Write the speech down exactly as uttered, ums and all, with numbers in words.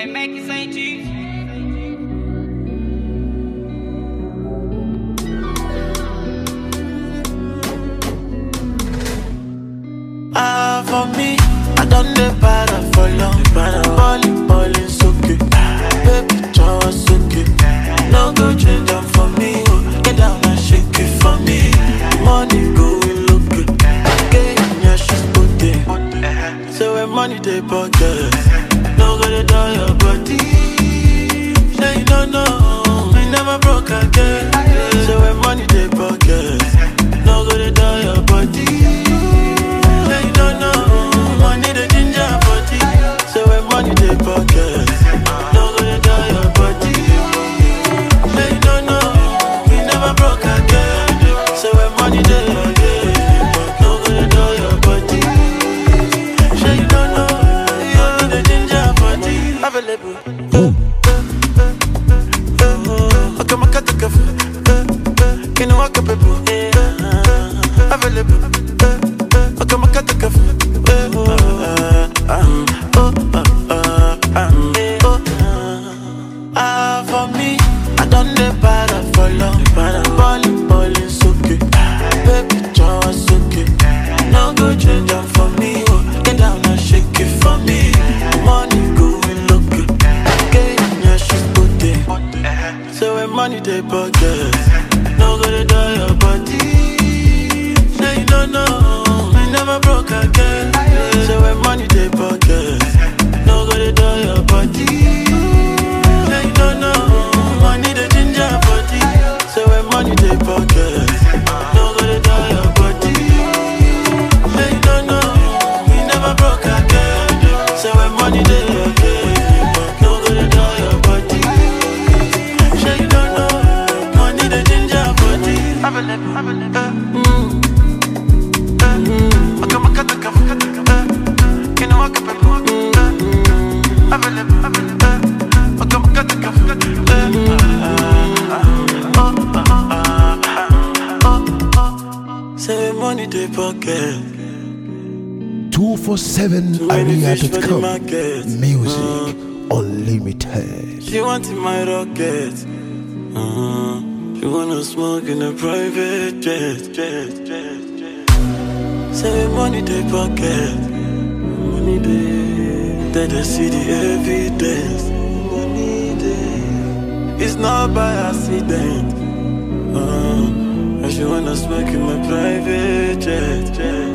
Hey, make it Saint Chiefs. Ah, for me, I done the para for long. Balling, balling, so good. Baby, Jawa, so good. No go change them for me. Get down and shake it for me. Money going look good. Okay, yeah, she's good there. So when money they pocket, no go to die your body. Say you don't know, we never broke again. So when money they pocket, no go to die your body. Money they pocket, no gonna die your body. They don't know, we never broke again. So when money they pocket, no gonna die your body. They don't know, you the ginger body available. Okay, my cat cafe. Can you walk up a boo? Available. Okay, my cat cafe. Ah, for me, I done the para for long. Balling, balling, so good. Baby, Jawa, so good. No go change them for me. Oh, get down and shake it for me. Money going look good. Okay, yeah, she's good there. So when money they pocket, no go to die your body. Say you don't know, we never broke again. So when money they pocket, no go to die your body. Money they pocket, no gonna die your body. They don't know, we never broke again. So when money they pocket, no gonna die your body. They don't know, money they ginger body. Available, available. Mm. Mm. I come a cut a cup, cut a cup. Can I walk up and walk? Available, available. I come a cut a cup, cut a cup. Say money they pocket. two forty-seven area dot com. Music uh, Unlimited. She wanted my rocket. Uh, she wanna smoke in a private jet, jet, jet, jet. Say money they pocket. Money they, they just see the evidence. Money they, it's not by accident. Uh, she wanna smoke in my private jet, jet.